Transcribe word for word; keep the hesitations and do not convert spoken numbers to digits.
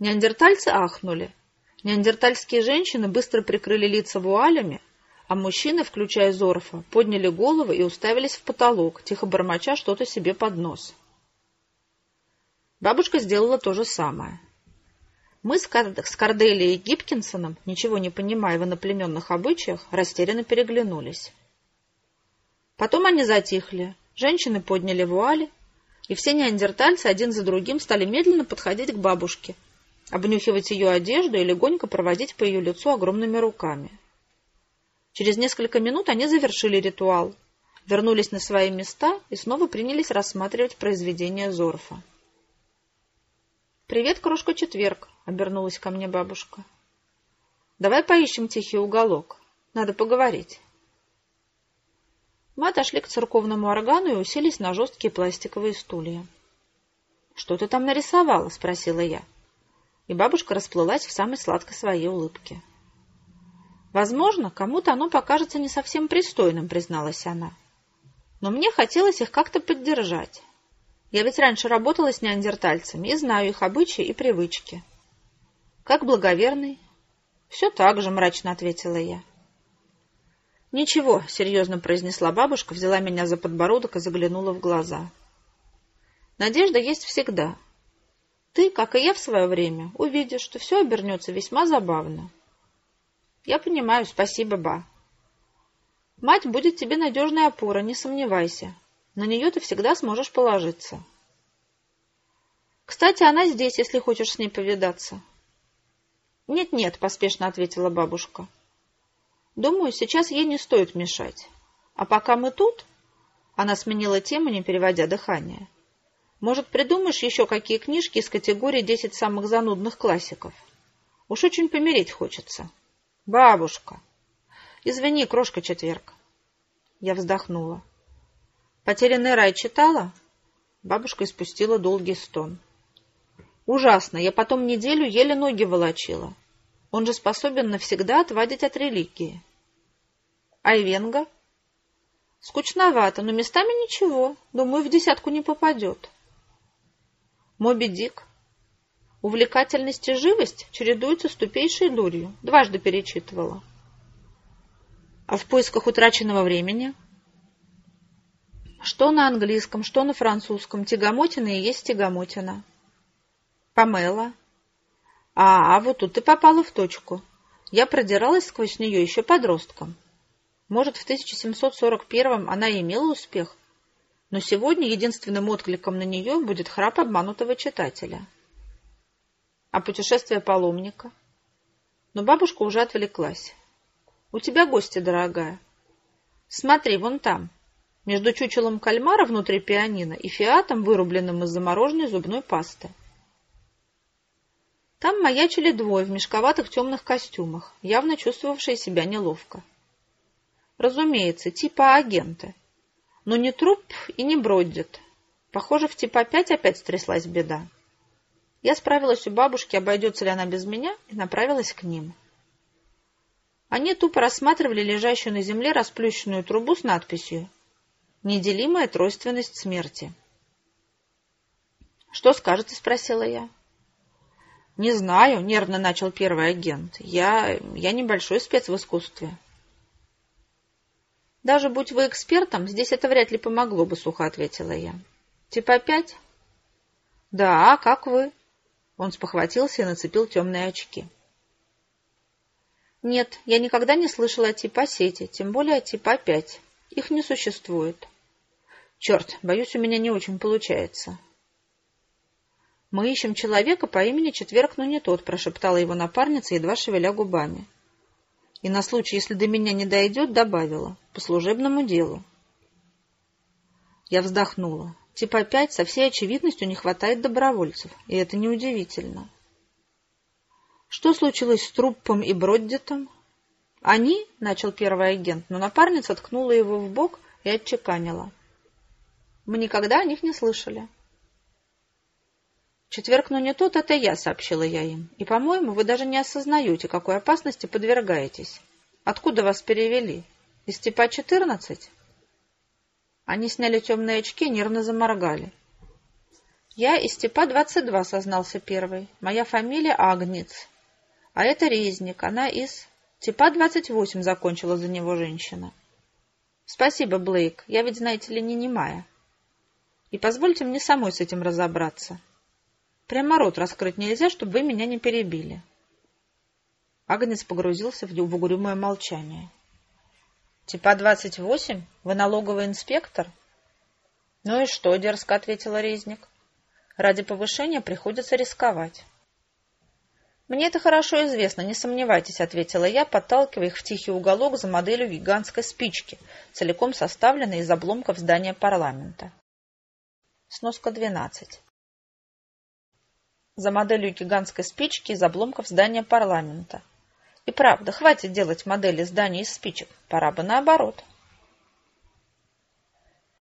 Неандертальцы ахнули. Неандертальские женщины быстро прикрыли лица вуалями, а мужчины, включая Зорфа, подняли головы и уставились в потолок, тихо бормоча что-то себе под нос. Бабушка сделала то же самое. Мы с Корделией Гипкинсоном, ничего не понимая в иноплеменных обычаях, растерянно переглянулись. Потом они затихли, женщины подняли вуали, и все неандертальцы один за другим стали медленно подходить к бабушке, обнюхивать ее одежду и легонько проводить по ее лицу огромными руками. Через несколько минут они завершили ритуал, вернулись на свои места и снова принялись рассматривать произведение Зорфа. «Привет, крошка Четверг», — обернулась ко мне бабушка. «Давай поищем тихий уголок. Надо поговорить». Мы отошли к церковному органу и уселись на жесткие пластиковые стулья. «Что ты там нарисовала?» — спросила я. И бабушка расплылась в самой сладкой своей улыбке. «Возможно, кому-то оно покажется не совсем пристойным», — призналась она. «Но мне хотелось их как-то поддержать. Я ведь раньше работала с неандертальцами и знаю их обычаи и привычки». «Как благоверный?» «Все так же», — мрачно ответила я. «Ничего», — серьезно произнесла бабушка, взяла меня за подбородок и заглянула в глаза. «Надежда есть всегда. Ты, как и я в свое время, увидишь, что все обернется весьма забавно». «Я понимаю, спасибо, ба. Мать будет тебе надежной опорой, не сомневайся. На нее ты всегда сможешь положиться. Кстати, она здесь, если хочешь с ней повидаться». «Нет-нет», — поспешно ответила бабушка. «Думаю, сейчас ей не стоит мешать. А пока мы тут...» Она сменила тему, не переводя дыхание. «Может, придумаешь еще какие книжки из категории десять самых занудных классиков? Уж очень помереть хочется». «Бабушка!» «Извини, крошка Четверг». Я вздохнула. «Потерянный рай» читала?» Бабушка испустила долгий стон. «Ужасно! Я потом неделю еле ноги волочила. Он же способен навсегда отвадить от религии». «Айвенго?» «Скучновато, но местами ничего. Думаю, в десятку не попадет». «Моби Дик?» «Увлекательность и живость чередуются с тупейшей дурью. Дважды перечитывала». «А в поисках утраченного времени?» «Что на английском, что на французском. Тягомотина и есть тягомотина». «Памела?» «А, а вот тут ты попала в точку. Я продиралась сквозь нее еще подростком. Может, в тысяча семьсот сорок первом она и имела успех, но сегодня единственным откликом на нее будет храп обманутого читателя». «А путешествие паломника?» Но бабушка уже отвлеклась. «У тебя гости, дорогая. Смотри, вон там, между чучелом кальмара внутри пианино и фиатом, вырубленным из замороженной зубной пасты. Там маячили двое в мешковатых темных костюмах, явно чувствовавшие себя неловко. Разумеется, типа агенты. Но не труп и не Броддит. Похоже, в типа пять опять стряслась беда. Я справилась у бабушки, обойдется ли она без меня, и направилась к ним. Они тупо рассматривали лежащую на земле расплющенную трубу с надписью «Неделимая тройственность смерти». «Что скажете?» — спросила я. «Не знаю», — нервно начал первый агент. «Я... я небольшой спец в искусстве». «Даже будь вы экспертом, здесь это вряд ли помогло бы», — сухо ответила я. «Типа пять?» «Да, как вы?» Он спохватился и нацепил темные очки. «Нет, я никогда не слышала о типа сети, тем более о типа пять. Их не существует». «Черт, боюсь, у меня не очень получается». «Мы ищем человека по имени Четверг, но не тот», — прошептала его напарница, едва шевеля губами. И на случай, если до меня не дойдет, добавила: «По служебному делу». Я вздохнула. Типа пять со всей очевидностью не хватает добровольцев, и это неудивительно. «Что случилось с Труппом и Броддитом?» «Они», — начал первый агент, но напарница ткнула его в бок и отчеканила: «Мы никогда о них не слышали». «Четверг, но не тот, это я», — сообщила я им. «И, по-моему, вы даже не осознаете, какой опасности подвергаетесь. Откуда вас перевели? Из типа четырнадцать?» Они сняли темные очки и нервно заморгали. Я из типа двадцать два, сознался первый. Моя фамилия Агнец. А это Резник, она из типа двадцать восемь, закончила за него женщина. Спасибо, Блейк, я ведь, знаете ли, не немая. И позвольте мне самой с этим разобраться. Прямо рот раскрыть нельзя, чтобы вы меня не перебили. Агнец погрузился в угрюмое молчание. Типа двадцать восемь? Вы налоговый инспектор? Ну и что, дерзко ответила Резник. Ради повышения приходится рисковать. Мне это хорошо известно, не сомневайтесь, ответила я, подталкивая их в тихий уголок за моделью гигантской спички, целиком составленной из обломков здания парламента. Сноска двенадцать. За моделью гигантской спички из обломков здания парламента. И правда, хватит делать модели зданий из спичек, пора бы наоборот.